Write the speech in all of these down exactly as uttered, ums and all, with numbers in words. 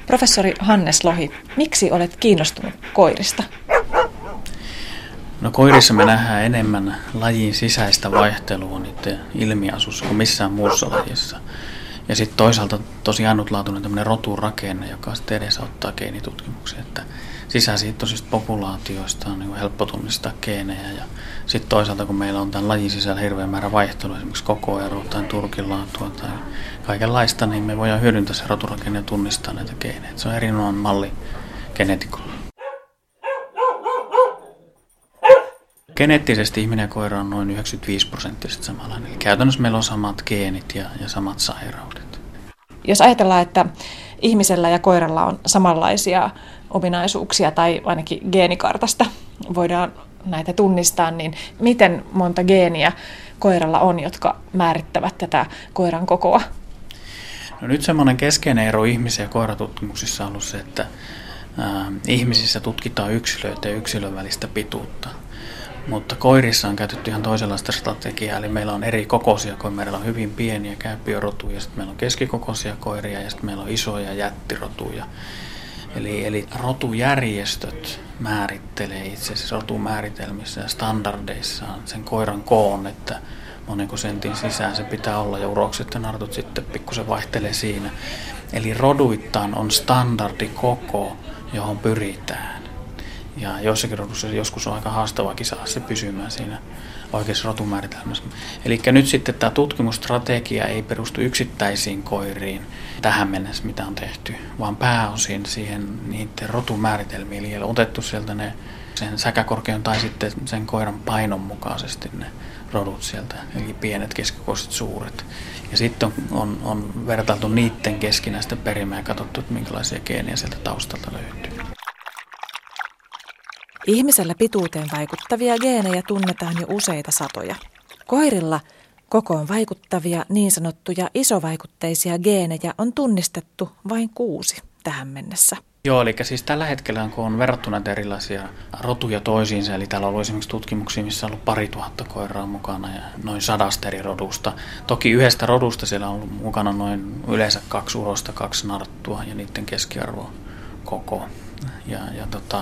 Professori Hannes Lohi, miksi olet kiinnostunut koirista? No koirissa me nähdään enemmän lajin sisäistä vaihtelua niiden ilmiasussa kuin missään muussa lajissa. Ja sitten toisaalta tosi ainutlaatuinen tämmöinen roturakenne, joka sitten edesauttaa geenitutkimuksia. Että sisäsiittoisista populaatioista on niin helppo tunnistaa geenejä. Ja sitten toisaalta kun meillä on tämän lajin sisällä hirveän määrä vaihtelua, esimerkiksi kokoeroa tai turkilaatua tai kaikenlaista, niin me voidaan hyödyntää se roturakenne ja tunnistaa näitä geenejä. Se on erinomainen malli geneetikolle. Geneettisesti ihminen ja koira on noin yhdeksänkymmentäviisi prosenttisesti samanlainen. Eli käytännössä meillä on samat geenit ja, ja samat sairaudet. Jos ajatellaan, että ihmisellä ja koiralla on samanlaisia ominaisuuksia tai ainakin geenikartasta voidaan näitä tunnistaa, niin miten monta geeniä koiralla on, jotka määrittävät tätä koiran kokoa? No nyt semmoinen keskeinen ero ihmisen ja koiratutkimuksissa on ollut se, että ää, ihmisissä tutkitaan yksilöitä ja yksilön välistä pituutta. Mutta koirissa on käytetty ihan toisenlaista strategiaa, eli meillä on eri kokoisia koiria. Meillä on hyvin pieniä käyppiörotuja, sitten meillä on keskikokoisia koiria ja sitten meillä on isoja jättirotuja. Eli, eli rotujärjestöt määrittelee itse asiassa rotumääritelmissä ja standardeissaan sen koiran koon, että monenko sentin sisään se pitää olla ja urokset ja nartut sitten pikkusen vaihtelee siinä. Eli roduittain on standardikoko, johon pyritään. Ja joissakin rodussa joskus on aika haastavakin saada se pysymään siinä oikeassa rotumääritelmässä. Eli nyt sitten tämä tutkimusstrategia ei perustu yksittäisiin koiriin tähän mennessä, mitä on tehty, vaan pääosin siihen niiden rotumääritelmiin. Eli on otettu sieltä ne sen säkäkorkeon tai sitten sen koiran painon mukaisesti ne rodut sieltä, eli pienet, keskikokoiset, suuret. Ja sitten on, on, on vertailtu niiden keskinäistä perimää ja katsottu, että minkälaisia geenejä sieltä taustalta löytyy. Ihmisellä pituuteen vaikuttavia geenejä tunnetaan jo useita satoja. Koirilla kokoon vaikuttavia niin sanottuja isovaikutteisia geenejä on tunnistettu vain kuusi tähän mennessä. Joo, eli siis tällä hetkellä kun on verrattu näitä erilaisia rotuja toisiinsa, eli täällä on ollut esimerkiksi tutkimuksia, missä on ollut pari tuhatta koiraa mukana ja noin sadasta eri rodusta. Toki yhdestä rodusta siellä on ollut mukana noin yleensä kaksi urosta, kaksi narttua ja niiden keskiarvo koko. Ja, ja tota,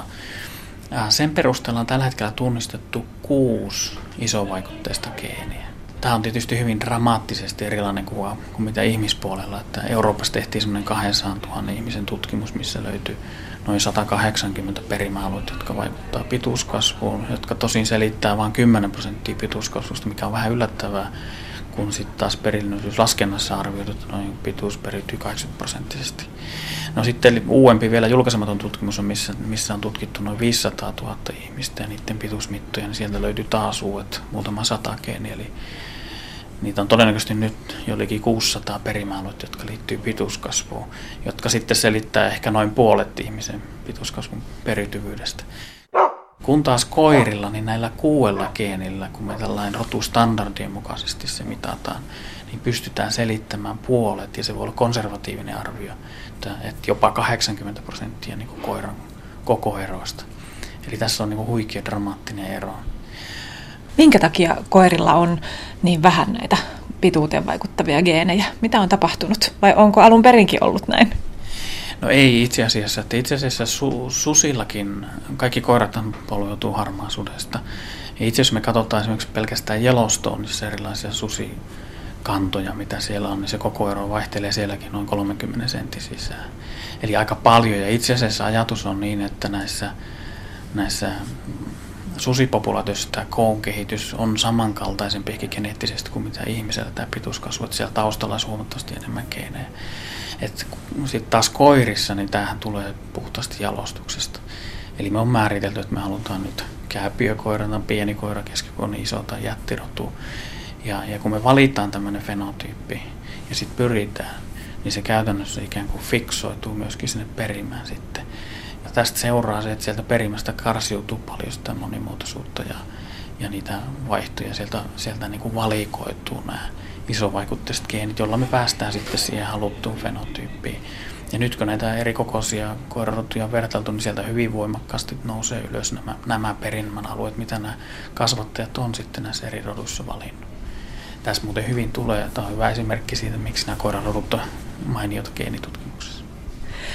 sen perusteella on tällä hetkellä tunnistettu kuusi isovaikutteista geeniä. Tämä on tietysti hyvin dramaattisesti erilainen kuva kuin mitä ihmispuolella. Että Euroopassa tehtiin semmoinen kaksisataatuhatta ihmisen tutkimus, missä löytyi noin sata kahdeksankymmentä perimäalueita, jotka vaikuttaa pituuskasvuun, jotka tosin selittää vain kymmenen prosenttia pituuskasvusta, mikä on vähän yllättävää, kun sitten taas perinnöllisyyslaskennassa arvioitu, että noin pituus periytyy kahdeksankymmentä prosenttisesti. No sitten uudempi vielä julkaisematon tutkimus on, missä, missä on tutkittu noin viisisataatuhatta ihmistä ja niiden pituusmittoja, niin sieltä löytyy taas uudet muutama sata geeniä, eli niitä on todennäköisesti nyt jollekin kuusisataa perimäaluetta, jotka liittyy pituuskasvuun, jotka sitten selittää ehkä noin puolet ihmisen pituuskasvun periytyvyydestä. Kun taas koirilla, niin näillä kuudella geenillä, kun me tällainen rotustandardien mukaisesti se mitataan, niin pystytään selittämään puolet, ja se voi olla konservatiivinen arvio, että jopa kahdeksankymmentä prosenttia niin kuin koiran kokoeroista. Eli tässä on niin kuin huikea dramaattinen ero. Minkä takia koirilla on niin vähän näitä pituuteen vaikuttavia geenejä? Mitä on tapahtunut? Vai onko alun perinkin ollut näin? No ei itse asiassa. Että itse asiassa su, susillakin, kaikki koirathan polveutuu harmaasuudesta. Ja itse asiassa me katsotaan esimerkiksi pelkästään Yellowstoneissa erilaisia susikantoja, mitä siellä on, niin se kokoero vaihtelee sielläkin noin kolmekymmentä sentin sisään. Eli aika paljon. Ja itse asiassa ajatus on niin, että näissä, näissä susipopulaatioissa tämä koon kehitys on samankaltaisempi ehkä geneettisesti kuin mitä ihmisellä tämä pituuskasvu, että siellä taustalla olisi huomattavasti enemmän geenejä. Sitten taas koirissa, niin tämähän tulee puhtaasti jalostuksesta. Eli me on määritelty, että me halutaan nyt kääpiökoira, tai pieni koira, keskikokoinen, iso tai jättirotu. Ja, ja kun me valitaan tämmöinen fenotyyppi ja sitten pyritään, niin se käytännössä ikään kuin fiksoituu myöskin sinne perimään sitten. Ja tästä seuraa se, että sieltä perimästä karsiutuu paljon sitä monimuotoisuutta ja, ja niitä vaihtoja. Sieltä, sieltä niin kuin valikoituu nämä isovaikutteiset geenit, jolla me päästään sitten siihen haluttuun fenotyyppiin. Ja nyt kun näitä eri kokoisia koirarotuja on vertailtu, niin sieltä hyvin voimakkaasti nousee ylös nämä, nämä perinnän alueet, mitä nämä kasvattajat on sitten näissä eri roduissa valinnut. Tässä muuten hyvin tulee, tämä on hyvä esimerkki siitä, miksi nämä koirarodut on mainiota geenitutkimuksessa.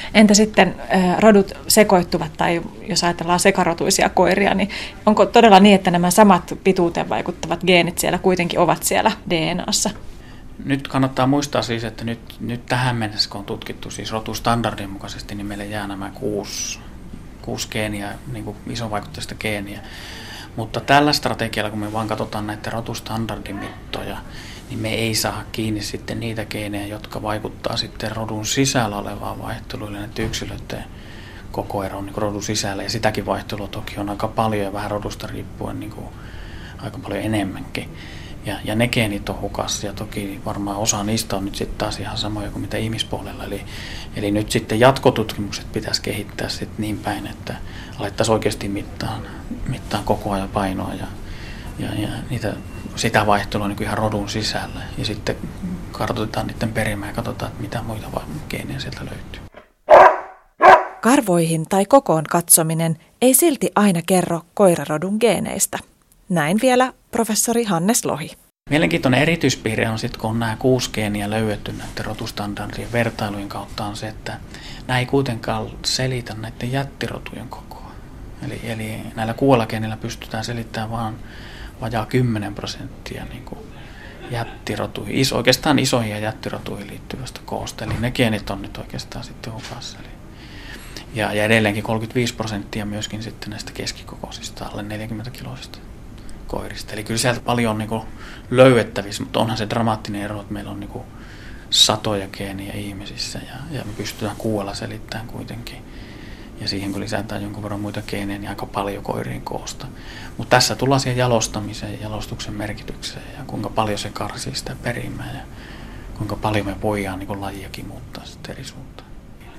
Entä sitten rodut sekoittuvat, tai jos ajatellaan sekarotuisia koiria, niin onko todella niin, että nämä samat pituuteen vaikuttavat geenit siellä kuitenkin ovat siellä D N A:ssa? Nyt kannattaa muistaa siis, että nyt, nyt tähän mennessä, kun on tutkittu siis rotustandardin mukaisesti, niin meille jää nämä kuusi, kuusi geeniä, niin kuin isovaikutteista geeniä. Mutta tällä strategialla, kun me vaan katsotaan näitä rotustandardimittaja, niin me ei saa kiinni sitten niitä geenejä, jotka vaikuttaa sitten rodun sisällä olevaan vaihteluun, näiden yksilöiden kokoeroon niin rodun sisällä. Ja sitäkin vaihtelua toki on aika paljon ja vähän rodusta riippuen niin kuin aika paljon enemmänkin. Ja, ja ne geenit on hukassa ja toki varmaan osa niistä on nyt sitten taas ihan samoja kuin mitä ihmispuolella. Eli, eli nyt sitten jatkotutkimukset pitäisi kehittää sitten niin päin, että alettaisiin oikeasti mittaan, mittaan koko ajan painoa ja, ja, ja niitä, sitä vaihtelua niin kuin ihan rodun sisällä. Ja sitten kartoitetaan niiden perimää ja katsotaan, että mitä muita geenejä sieltä löytyy. Karvoihin tai kokoon katsominen ei silti aina kerro koirarodun geeneistä. Näin vielä professori Hannes Lohi. Mielenkiintoinen erityispiirre on sitten, kun on nämä kuusi geeniä löydetty näiden rotustandardien vertailujen kautta, on se, että nämä ei kuitenkaan selitä näiden jättirotujen kokoa. Eli, eli näillä kuudella geenillä pystytään selittämään vain vajaa kymmenen prosenttia niin kuin jättirotuihin, iso, oikeastaan isoihin ja jättirotuihin liittyvästä koosta. Eli ne geenit on nyt oikeastaan sitten hukassa. Eli ja, ja edelleenkin kolmekymmentäviisi prosenttia myöskin sitten näistä keskikokoisista, alle neljäkymmentä kiloisista koirista. Eli kyllä sieltä paljon on niin kuin löydettävissä, mutta onhan se dramaattinen ero, että meillä on niin kuin satoja geeniä ihmisissä ja, ja me pystytään kuulla selittämään kuitenkin. Ja siihen kun lisätään jonkun verran muita geenejä, niin aika paljon koirien koosta. Mutta tässä tullaan siihen jalostamiseen ja jalostuksen merkitykseen ja kuinka paljon se karsii sitä perimää ja kuinka paljon me voidaan niin kuin lajiakin muuttaa sitten eri suuntaan.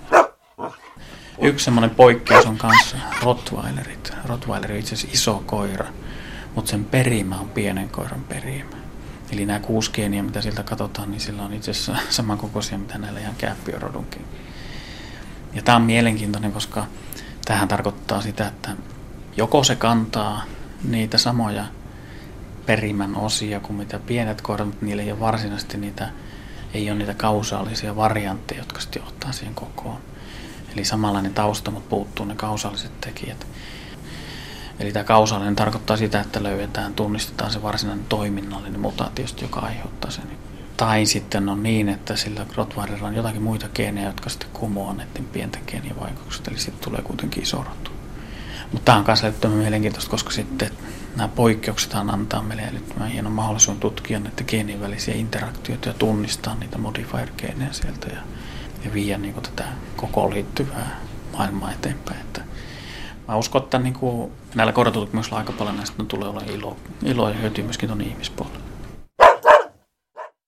Yksi semmoinen poikkeus on kanssa rottweilerit. Rottweiler on itse asiassa iso koira, mutta sen perimä on pienen koiran perimä. Eli nämä kuusi geeniä, mitä siltä katsotaan, niin sillä on itse asiassa samankokoisia, mitä näillä ihan kääppiörodunkin. Ja tämä on mielenkiintoinen, koska tähän tarkoittaa sitä, että joko se kantaa niitä samoja perimän osia kuin mitä pienet koirat, mutta niillä ei ole varsinaisesti niitä, ei ole niitä kausaalisia variantteja, jotka sitten johtaa siihen kokoon. Eli samanlainen tausta, mutta puuttuu ne kausaaliset tekijät. Eli tämä kausaalinen tarkoittaa sitä, että löydetään, tunnistetaan se varsinainen toiminnallinen mutaatio, joka aiheuttaa sen. Tai sitten on niin, että sillä rottweilerilla on jotakin muita geenejä, jotka sitten kumoaa näiden pienten geenien vaikutukset. Eli sitten tulee kuitenkin iso rotu. Mutta tämä on myös älyttömän mielenkiintoista, koska sitten nämä poikkeukset antaa meille älyttömän hienon mahdollisuuden tutkia näiden geenien välisiä interaktioita ja tunnistaa niitä modifier-geenejä sieltä ja, ja viedä niin kuin tätä koko liittyvää maailmaa eteenpäin. Että mä uskon, että niin kuin näillä koiratutkimuksilla aika paljon näistä tulee olla ilo, ilo ja hyötyä myöskin tuonne ihmispuolelle.